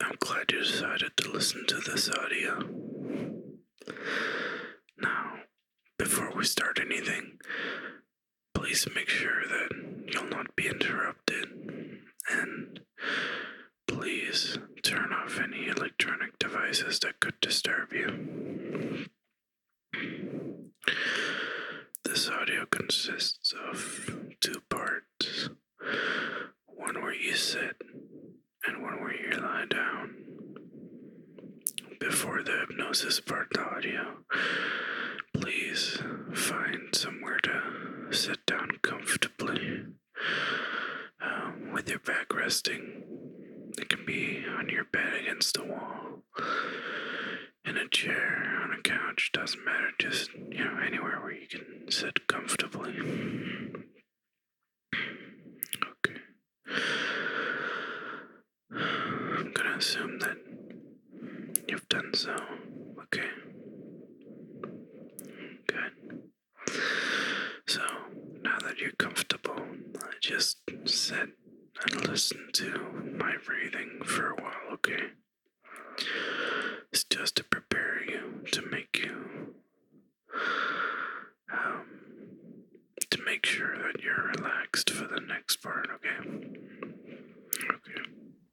I'm glad you decided to listen to this audio. Now, before we start anything, please make sure that you'll not be interrupted, and please turn off any electronic devices that could disturb you. This audio consists of 2 parts, one where you sit and one where you lie down. Before the hypnosis part of the audio, please find somewhere to sit down comfortably with your back resting. It can be on your bed against the wall, in a chair, on a couch, doesn't matter, just, anywhere where you can sit comfortably. Okay. I'm gonna assume that you've done so. Okay. Good. So, now that you're comfortable, just sit and listen to my breathing for a while, okay? It's just to prepare you, to make you, to make sure that you're relaxed for the next part, okay? Okay.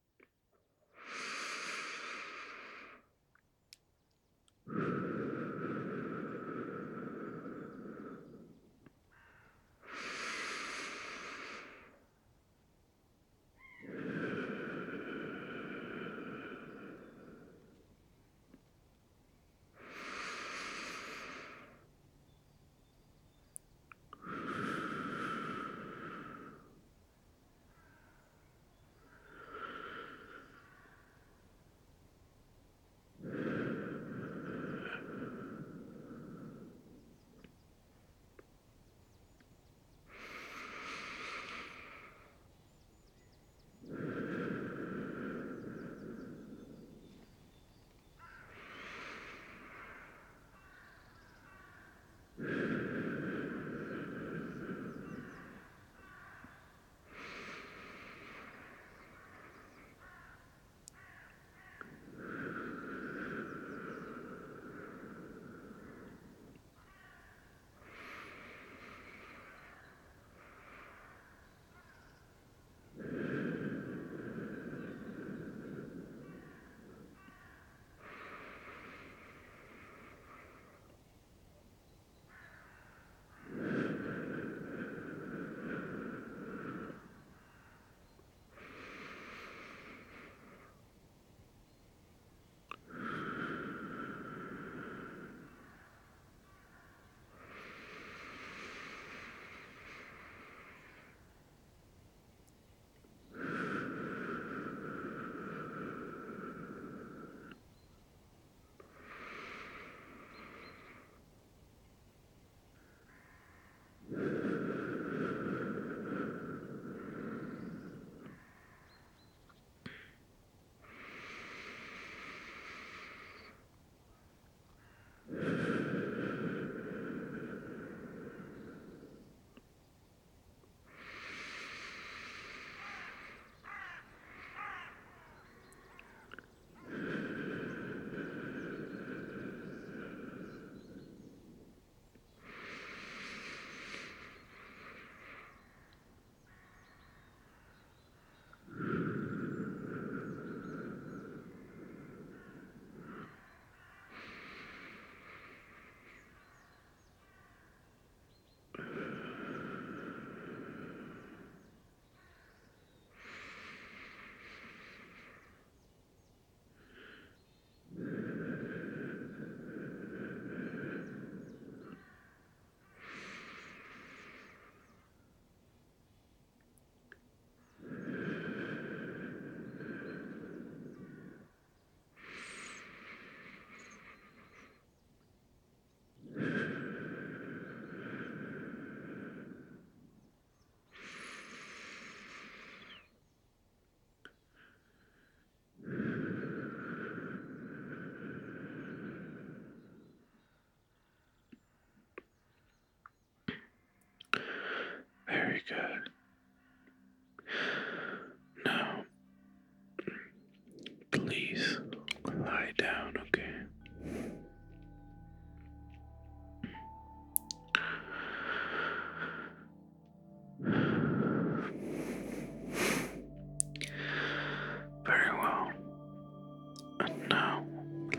Very good. Now, please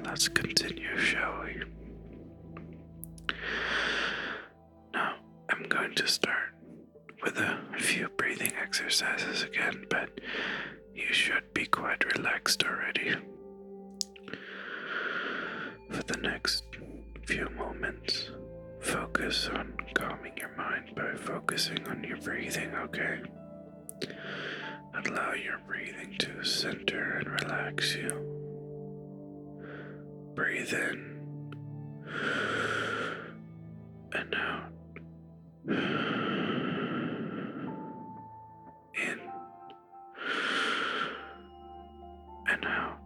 let's continue, shall we? Now, I'm going to start with a few breathing exercises again, but you should be quite relaxed already. For the next few moments, focus on calming your mind by focusing on your breathing, okay? Allow your breathing to center and relax you. Breathe in and out. In and out.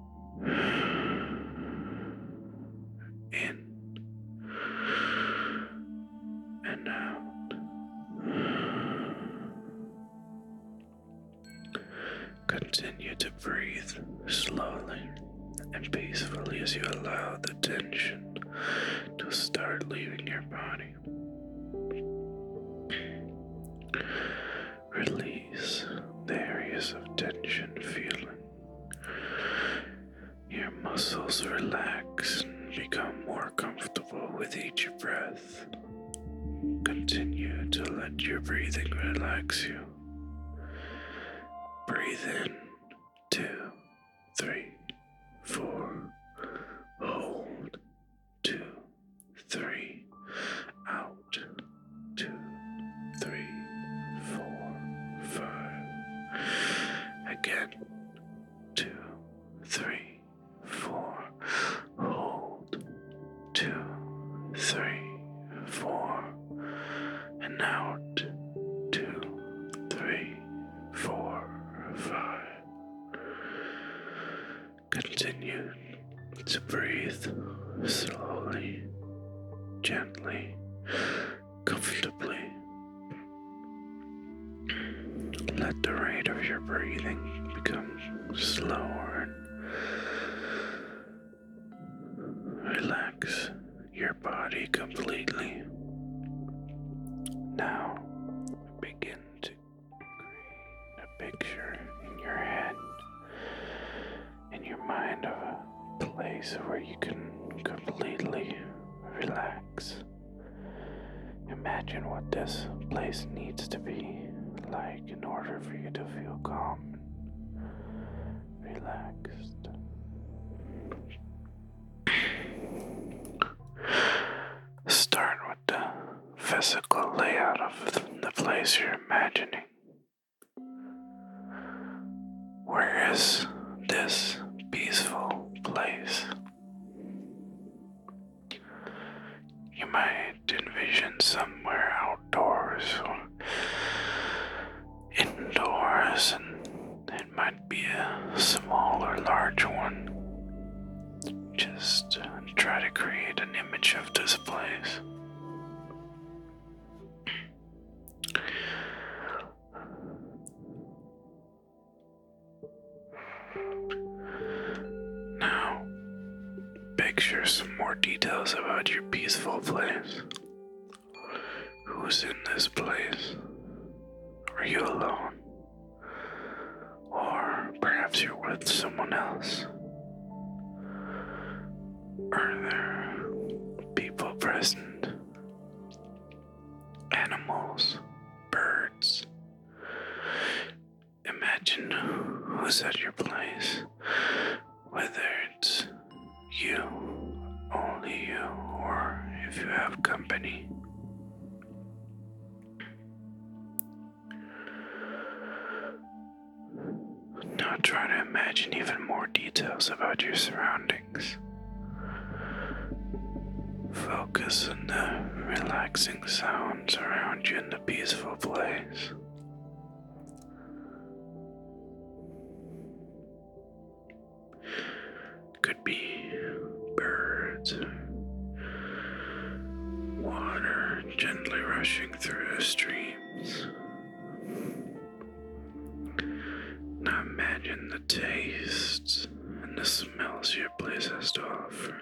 In and out. Continue to breathe slowly and peacefully as you allow the tension to start leaving your body. Release the areas of tension, feeling your muscles relax and become more comfortable with each breath. Continue to let your breathing relax you. Breathe in, 2, 3, 4. Hold, 2, 3. Out, 2, 3, 4, 5. Again, 2, 3, 4. Hold, 2, 3, 4. And out, 2, 3, 4, 5. Continue to breathe slowly, gently, comfortably. Let the rate of your breathing become slower and relax your body completely. Now, begin to create a picture in your head, in your mind, of a place where you can completely relax. Imagine what this place needs to be like in order for you to feel calm and relaxed. Start with the physical layout of the place you're imagining. Where is this peaceful place? You might envision somewhere outdoors or indoors, and it might be a small or large one. Just try to create an image of this place. Now, picture some more details about your peaceful place. Who's in this place? Are you alone? Or perhaps you're with someone else? Are there people present? Animals? Birds? Imagine who's at your place, whether it's you, only you, or if you have company. Now try to imagine even more details about your surroundings. Focus on the relaxing sounds around you in the peaceful place. Could be birds, water gently rushing through the streams. Now imagine the tastes and the smells your place has to offer.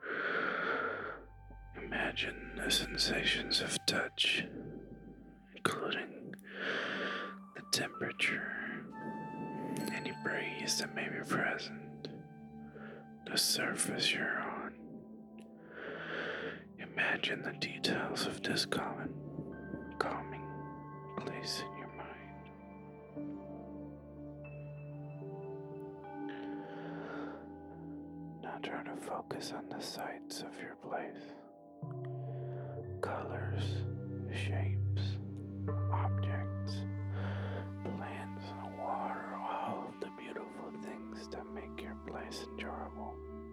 Imagine the sensations of touch, including the temperature, any breeze that may be present, the surface you're on. Imagine the details of this calming place in your mind. Now try to focus on the sights of your place. Colors, shapes, objects, plants, water, all of the beautiful things that make your place enjoyable.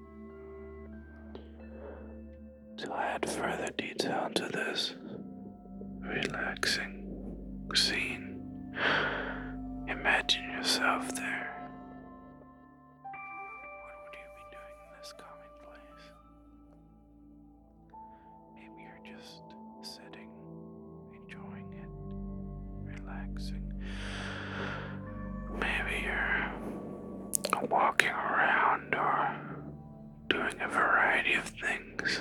To add further detail to this relaxing scene, imagine yourself there. What would you be doing in this calming place? Maybe you're just sitting, enjoying it, relaxing. Maybe you're walking around or doing a variety of things.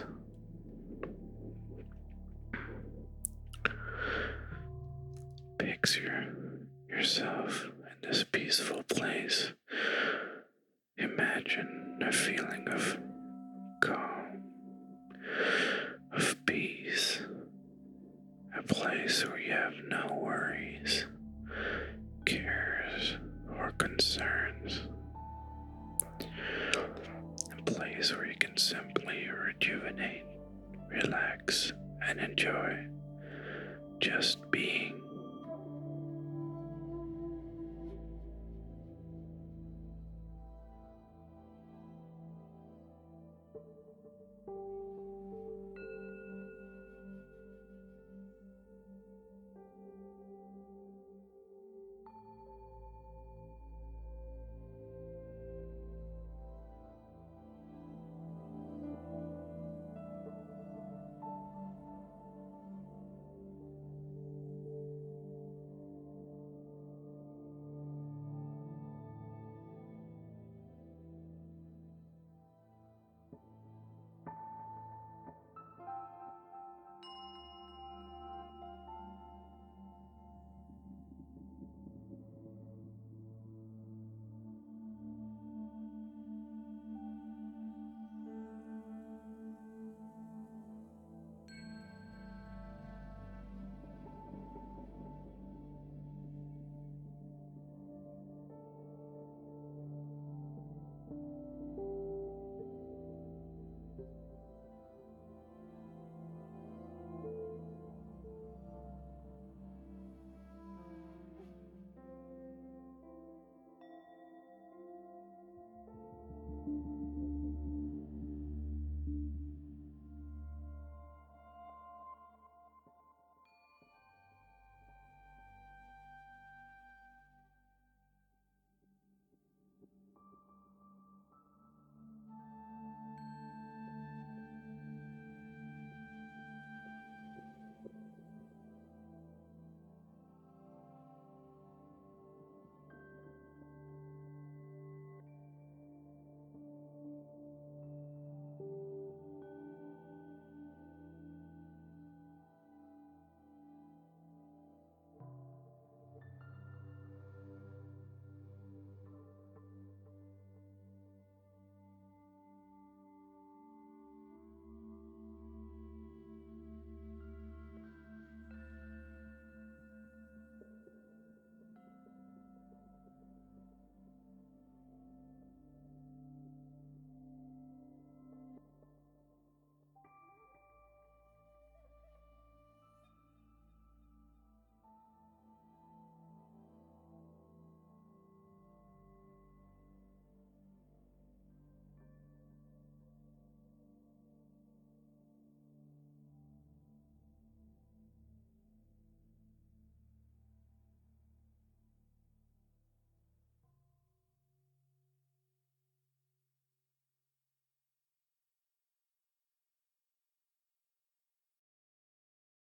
Picture yourself in this peaceful place. Imagine a feeling of calm, of peace, a place where you have no worries, cares, or concerns. A place where you can simply rejuvenate, relax, and enjoy just being.